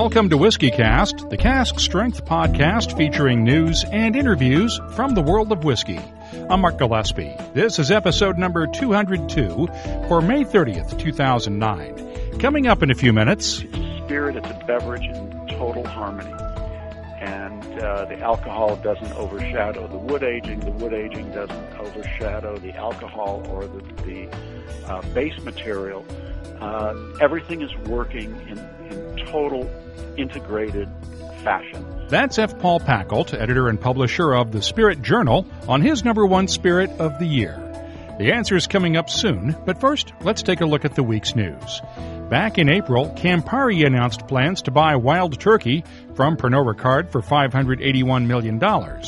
Welcome to WhiskeyCast, the cask strength podcast featuring news and interviews from the world of whiskey. I'm Mark Gillespie. This is episode number 202 for May 30th, 2009. Coming up in a few minutes. It's a spirit, it's a beverage in total harmony. And the alcohol doesn't overshadow the wood aging. The wood aging doesn't overshadow the alcohol or the base material. Everything is working in total integrated fashion. That's F. Paul Packelt, editor and publisher of The Spirit Journal, on his number one spirit of the year. The answer is coming up soon, but first, let's take a look at the week's news. Back in April, Campari announced plans to buy Wild Turkey from Pernod Ricard for $581 million.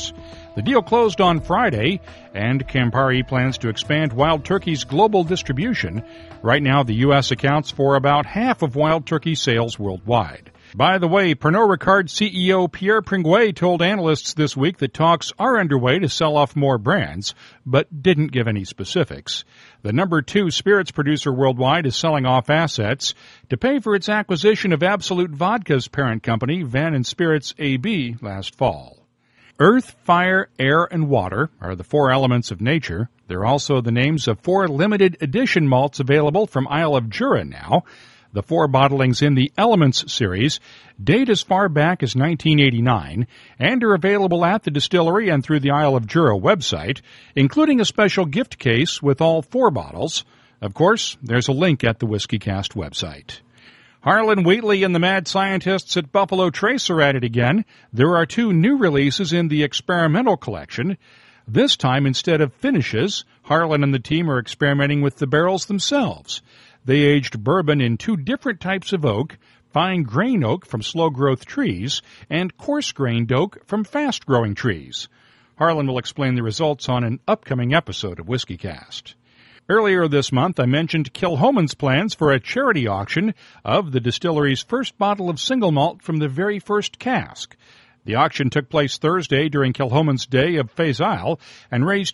The deal closed on Friday, and Campari plans to expand Wild Turkey's global distribution. Right now, the U.S. accounts for about half of Wild Turkey sales worldwide. By the way, Pernod Ricard CEO Pierre Pringlet told analysts this week that talks are underway to sell off more brands, but didn't give any specifics. The number 2 spirits producer worldwide is selling off assets to pay for its acquisition of Absolut Vodka's parent company, Van & Spirits AB, last fall. Earth, fire, air, and water are the 4 elements of nature. They're also the names of 4 limited edition malts available from Isle of Jura now. The 4 bottlings in the Elements series date as far back as 1989 and are available at the distillery and through the Isle of Jura website, including a special gift case with all 4 bottles. Of course, there's a link at the WhiskeyCast website. Harlan Wheatley and the mad scientists at Buffalo Trace are at it again. There are 2 new releases in the experimental collection. This time, instead of finishes, Harlan and the team are experimenting with the barrels themselves. They aged bourbon in 2 different types of oak, fine grain oak from slow-growth trees, and coarse-grained oak from fast-growing trees. Harlan will explain the results on an upcoming episode of WhiskeyCast. Earlier this month, I mentioned Kilchoman's plans for a charity auction of the distillery's first bottle of single malt from the very first cask. The auction took place Thursday during Kilchoman's Day of Fez Isle and raised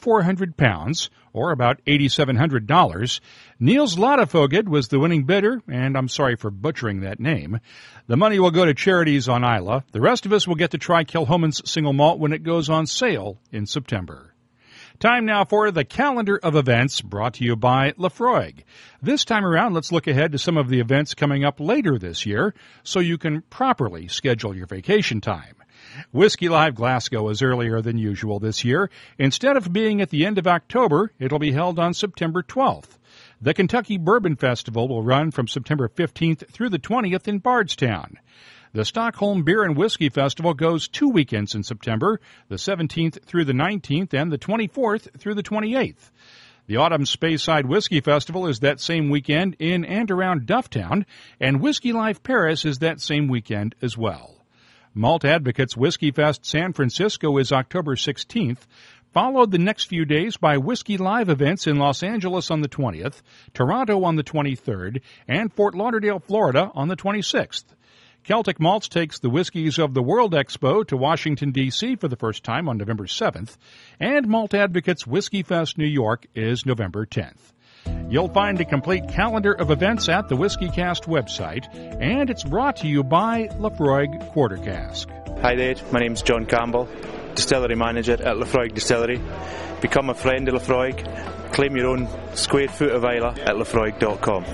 £5,400, or about $8,700. Niels Ladefoged was the winning bidder, and I'm sorry for butchering that name. The money will go to charities on Islay. The rest of us will get to try Kilchoman's single malt when it goes on sale in September. Time now for the calendar of events brought to you by Laphroaig. This time around, let's look ahead to some of the events coming up later this year so you can properly schedule your vacation time. Whiskey Live Glasgow is earlier than usual this year. Instead of being at the end of October, it'll be held on September 12th. The Kentucky Bourbon Festival will run from September 15th through the 20th in Bardstown. The Stockholm Beer and Whiskey Festival goes 2 weekends in September, the 17th through the 19th and the 24th through the 28th. The Autumn Speyside Whiskey Festival is that same weekend in and around Dufftown, and Whiskey Live Paris is that same weekend as well. Malt Advocates Whiskey Fest San Francisco is October 16th, followed the next few days by Whiskey Live events in Los Angeles on the 20th, Toronto on the 23rd, and Fort Lauderdale, Florida on the 26th. Celtic Malts takes the Whiskies of the World Expo to Washington, D.C. for the first time on November 7th, and Malt Advocates Whiskey Fest New York is November 10th. You'll find a complete calendar of events at the WhiskeyCast website, and it's brought to you by Laphroaig Quarter Cask. Hi there, my name's John Campbell, Distillery Manager at Laphroaig Distillery. Become a friend of Laphroaig. Claim your own square foot of Islay at laphroaig.com.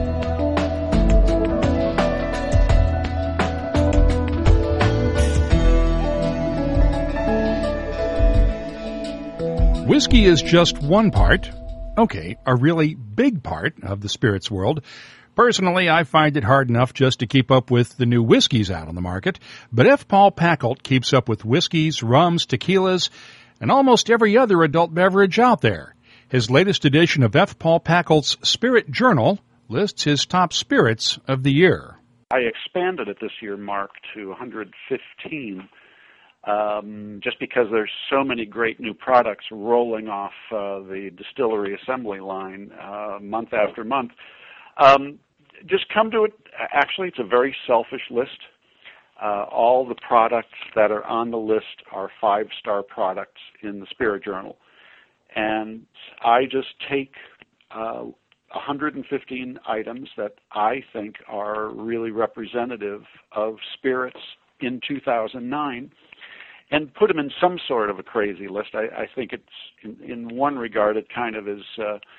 Whiskey is just one part, a really big part of the spirits world. Personally, I find it hard enough just to keep up with the new whiskeys out on the market, but F. Paul Packelt keeps up with whiskeys, rums, tequilas, and almost every other adult beverage out there. His latest edition of F. Paul Packelt's Spirit Journal lists his top spirits of the year. I expanded it this year, Mark, to 115. Just because there's so many great new products rolling off the distillery assembly line month after month. Just come to it. Actually, it's a very selfish list. All the products that are on the list are 5-star products in the Spirit Journal. And I just take 115 items that I think are really representative of spirits in 2009, and put them in some sort of a crazy list. I think it's, in one regard, it kind of is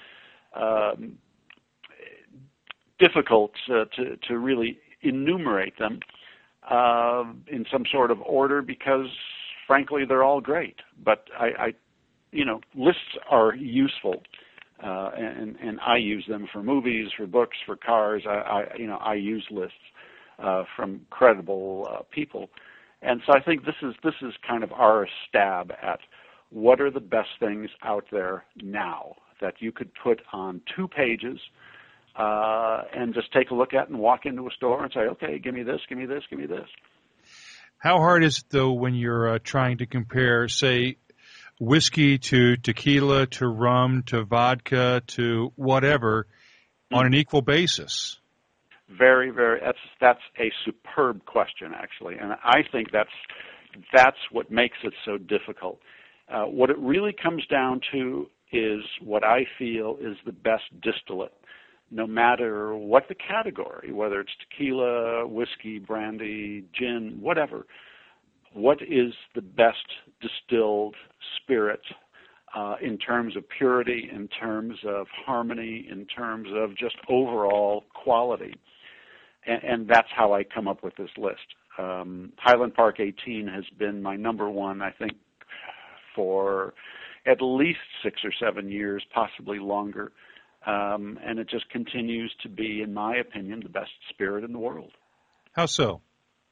difficult to really enumerate them in some sort of order, because frankly they're all great. But lists are useful, and I use them for movies, for books, for cars. I use lists from credible people, and so I think this is kind of our stab at what are the best things out there now that you could put on 2 pages. And just take a look at and walk into a store and say, okay, give me this, give me this, give me this. How hard is it, though, when you're trying to compare, say, whiskey to tequila to rum to vodka to whatever on an equal basis? Very, very. That's a superb question, actually, and I think that's what makes it so difficult. What it really comes down to is what I feel is the best distillate, no matter what the category, whether it's tequila, whiskey, brandy, gin, whatever. What is the best distilled spirit in terms of purity, in terms of harmony, in terms of just overall quality? And that's how I come up with this list. Highland Park 18 has been my number one, I think, for at least 6 or 7 years, possibly longer. And it just continues to be, in my opinion, the best spirit in the world. How so?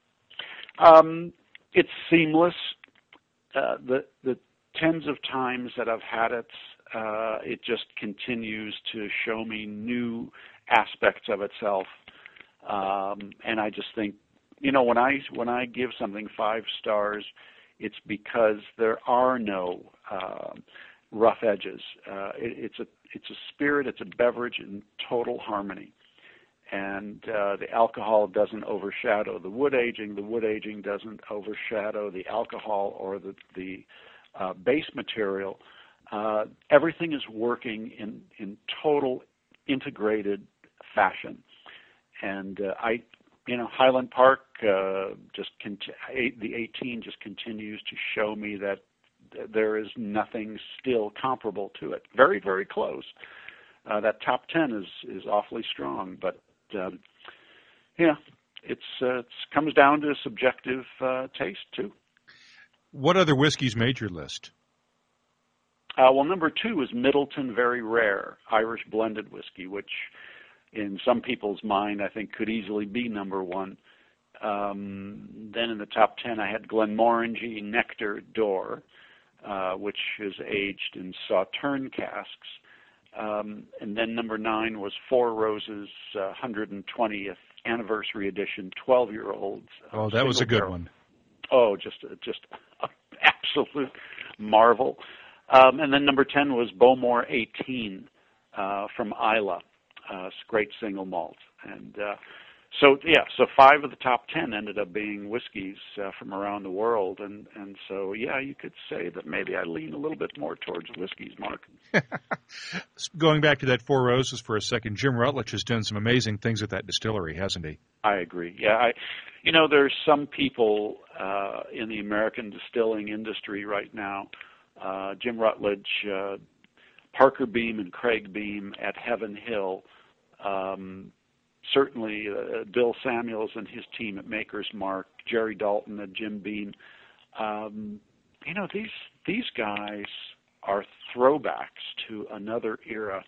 It's seamless. The tens of times that I've had it, it just continues to show me new aspects of itself. And I just think, when I give something 5 stars, it's because there are no rough edges. It's a spirit, it's a beverage in total harmony. And the alcohol doesn't overshadow the wood aging doesn't overshadow the alcohol or the base material. Everything is working in total integrated fashion. And Highland Park, the 18 just continues to show me that there is nothing still comparable to it. Very, very close. That top 10 is awfully strong, but it comes down to subjective taste too. What other whiskeys made your list? Well, number 2 is Middleton Very Rare Irish blended whiskey, which in some people's mind I think could easily be number 1. Then in the top 10 I had Glenmorangie Nectar d'Or, which is aged in Sauterne casks. And then number 9 was Four Roses 120th anniversary edition, 12-year-olds. Oh, that was a good one. Oh, just absolute marvel. And then number 10 was Bowmore 18 from Islay, great single malt. And so 5 of the top 10 ended up being whiskeys from around the world. And so, you could say that maybe I lean a little bit more towards whiskeys, Mark. Going back to that Four Roses for a second, Jim Rutledge has done some amazing things at that distillery, hasn't he? I agree. Yeah, there's some people in the American distilling industry right now, Jim Rutledge, Parker Beam and Craig Beam at Heaven Hill, certainly Bill Samuels and his team at Maker's Mark, Jerry Dalton at Jim Beam. These guys are throwbacks to another era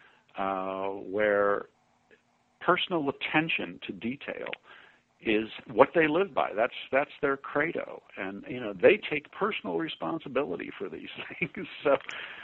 where personal attention to detail is what they live by. That's their credo, and they take personal responsibility for these things. So,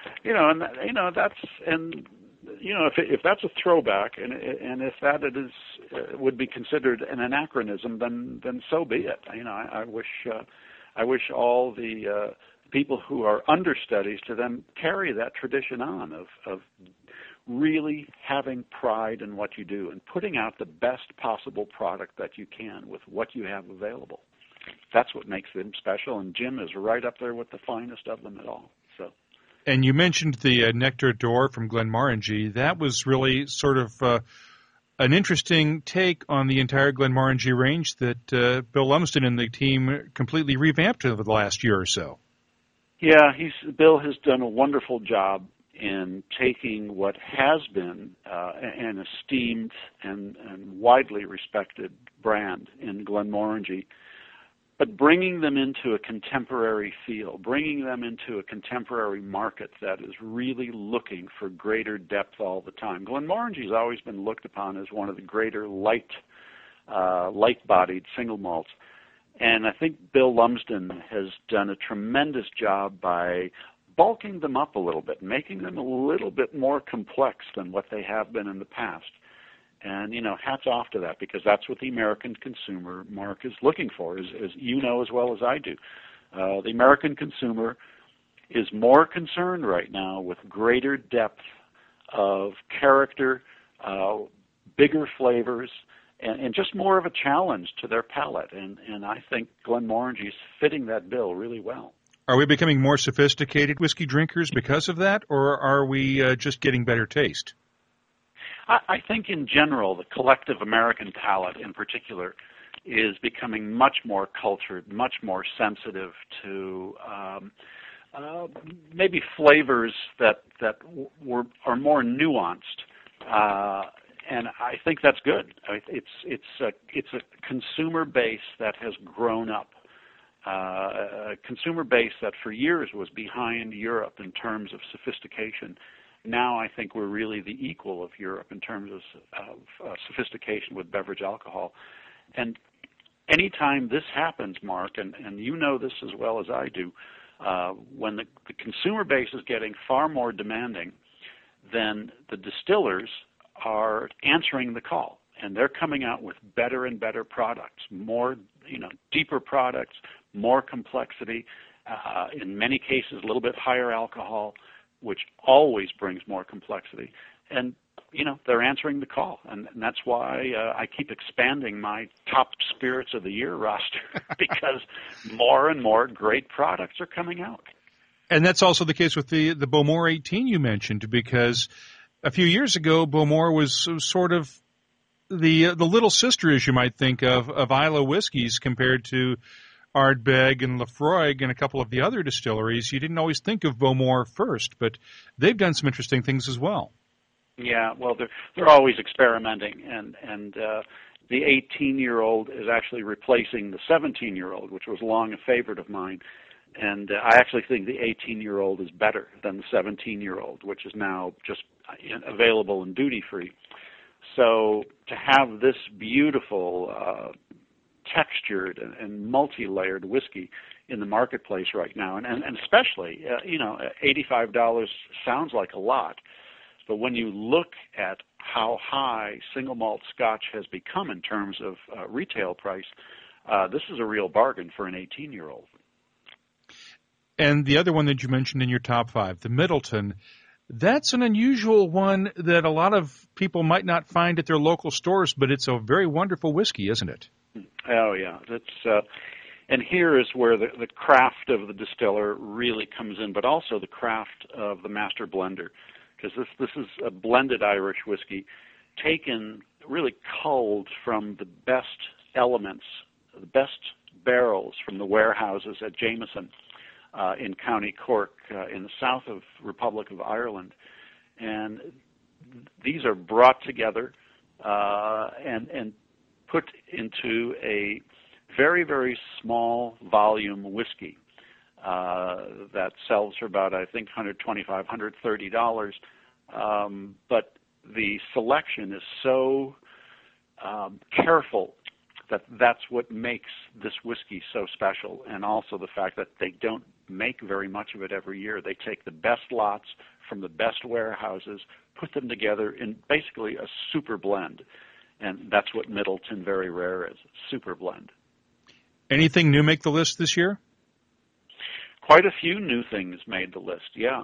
if that's a throwback, and if that would be considered an anachronism, then so be it. I wish all the people who are understudies to them carry that tradition on of really having pride in what you do and putting out the best possible product that you can with what you have available. That's what makes them special, and Jim is right up there with the finest of them at all. So, And you mentioned the Nectar d'Or from Glenmorangie. That was really sort of an interesting take on the entire Glenmorangie range that Bill Lumsden and the team completely revamped over the last year or so. Yeah, Bill has done a wonderful job in taking what has been an esteemed and widely respected brand in Glenmorangie, but bringing them into a contemporary feel, bringing them into a contemporary market that is really looking for greater depth all the time. Glenmorangie has always been looked upon as one of the greater light-bodied single malts. And I think Bill Lumsden has done a tremendous job by bulking them up a little bit, making them a little bit more complex than what they have been in the past. And, hats off to that, because that's what the American consumer, Mark, is looking for, as you know as well as I do. The American consumer is more concerned right now with greater depth of character, bigger flavors, and just more of a challenge to their palate. And I think Glenmorangie is fitting that bill really well. Are we becoming more sophisticated whiskey drinkers because of that, or are we just getting better taste? I think in general, the collective American palate in particular is becoming much more cultured, much more sensitive to maybe flavors that are more nuanced, and I think that's good. It's a consumer base that has grown up, a consumer base that for years was behind Europe in terms of sophistication. Now I think we're really the equal of Europe in terms of sophistication with beverage alcohol. And anytime this happens, Mark, and you know this as well as I do, when the consumer base is getting far more demanding, then the distillers are answering the call. And they're coming out with better and better products, more, deeper products, more complexity, in many cases a little bit higher alcohol, which always brings more complexity. And, they're answering the call. And that's why I keep expanding my top spirits of the year roster, because more and more great products are coming out. And that's also the case with the Bowmore 18 you mentioned, because a few years ago, Bowmore was sort of the little sister, as you might think, of Islay whiskeys compared to Ardbeg and Laphroaig and a couple of the other distilleries. You didn't always think of Bowmore first, but they've done some interesting things as well. Yeah, well, they're always experimenting, and the 18-year-old is actually replacing the 17-year-old, which was long a favorite of mine. And I actually think the 18-year-old is better than the 17-year-old, which is now just available in duty-free. So to have this beautiful, textured and multi-layered whiskey in the marketplace right now, and especially, $85 sounds like a lot, but when you look at how high single malt Scotch has become in terms of retail price, this is a real bargain for an 18-year-old. And the other one that you mentioned in your top five, the Middleton, that's an unusual one that a lot of people might not find at their local stores, but it's a very wonderful whiskey, isn't it? Oh, yeah. And here is where the craft of the distiller really comes in, but also the craft of the master blender, because this is a blended Irish whiskey taken, really culled from the best elements, the best barrels from the warehouses at Jameson in County Cork in the south of Republic of Ireland. And these are brought together and put into a very, very small volume whiskey that sells for about, I think, $125, $130. But the selection is so careful that's what makes this whiskey so special, and also the fact that they don't make very much of it every year. They take the best lots from the best warehouses, put them together in basically a super blend, and that's what Middleton Very Rare is, super blend. Anything new make the list this year? Quite a few new things made the list, yeah.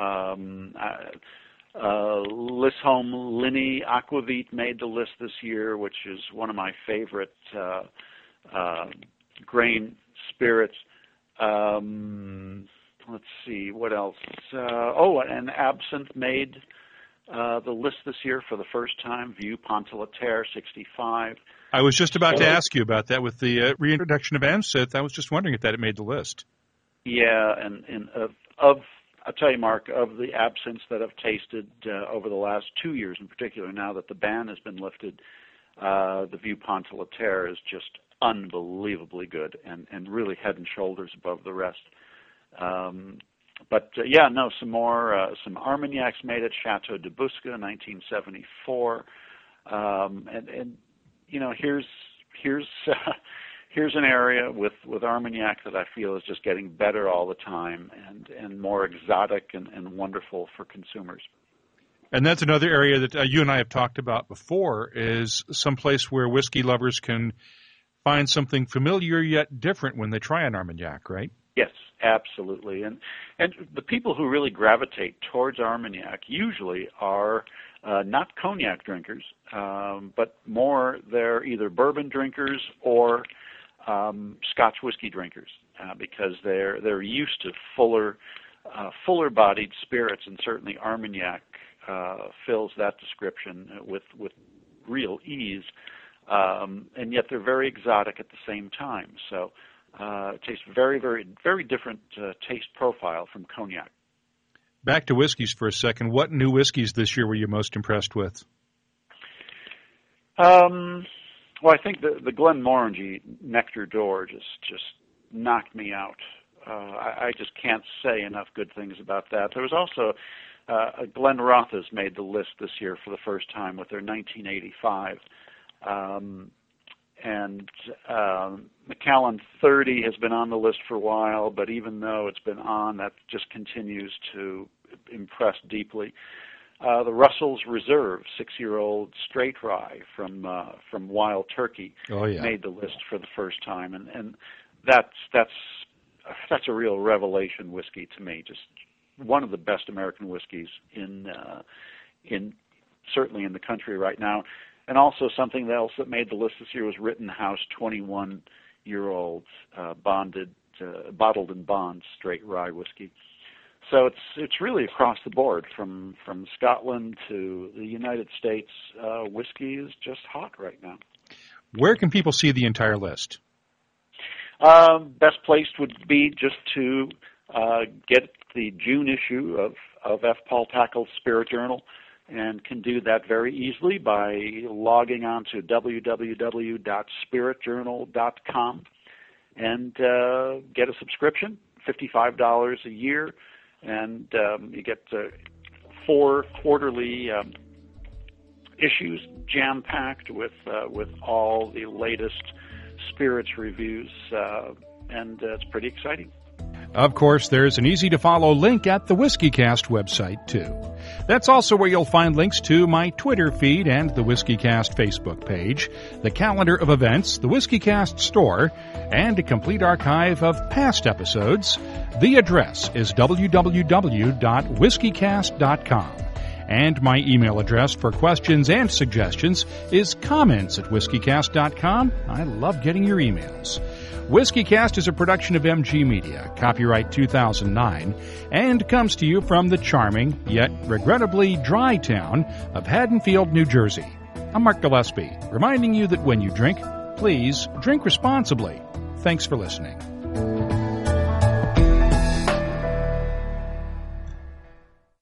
Lisholm Linney Aquavit made the list this year, which is one of my favorite grain spirits. let's see, what else? And Absinthe made the list this year for the first time. Vieux Ponteletaire 65. I was just about to ask you about that with the reintroduction of Absinthe. I was just wondering if that had made the list. Yeah, and I'll tell you, Mark, of the absinthes that I've tasted over the last 2 years in particular, now that the ban has been lifted, the Vieux Ponteletaire is just unbelievably good and really head and shoulders above the rest. Some Armagnacs made at Chateau de Busca in 1974. Here's an area with Armagnac that I feel is just getting better all the time and more exotic and wonderful for consumers. And that's another area that you and I have talked about before, is someplace where whiskey lovers can find something familiar yet different when they try an Armagnac, right? Yes, absolutely. And the people who really gravitate towards Armagnac usually are not cognac drinkers, but more they're either bourbon drinkers or Scotch whiskey drinkers, because they're used to fuller-bodied spirits, and certainly Armagnac fills that description with real ease, and yet they're very exotic at the same time. So it tastes very, very, very different taste profile from cognac. Back to whiskeys for a second. What new whiskeys this year were you most impressed with? Well, I think the Glenmorangie Nectar d'Or just knocked me out. I just can't say enough good things about that. There was also Glenrothes made the list this year for the first time with their 1985. Macallan 30 has been on the list for a while, but even though it's been on, that just continues to impress deeply. The Russell's Reserve 6-year-old straight rye from Wild Turkey made the list for the first time, and that's a real revelation whiskey to me. Just one of the best American whiskeys in certainly in the country right now. And also something else that made the list this year was Rittenhouse 21-year-old bottled in bond straight rye whiskey. So it's really across the board from Scotland to the United States. Whiskey is just hot right now. Where can people see the entire list? Best place would be just to get the June issue of F. Paul Tackle's Spirit Journal, and can do that very easily by logging on to www.spiritjournal.com and get a subscription, $55 a year, and you get 4 quarterly issues jam-packed with all the latest spirits reviews, and it's pretty exciting. Of course, there's an easy-to-follow link at the WhiskeyCast website, too. That's also where you'll find links to my Twitter feed and the WhiskeyCast Facebook page, the calendar of events, the WhiskeyCast store, and a complete archive of past episodes. The address is www.whiskeycast.com. And my email address for questions and suggestions is comments@whiskeycast.com. I love getting your emails. WhiskeyCast is a production of MG Media, copyright 2009, and comes to you from the charming, yet regrettably dry town of Haddonfield, New Jersey. I'm Mark Gillespie, reminding you that when you drink, please drink responsibly. Thanks for listening.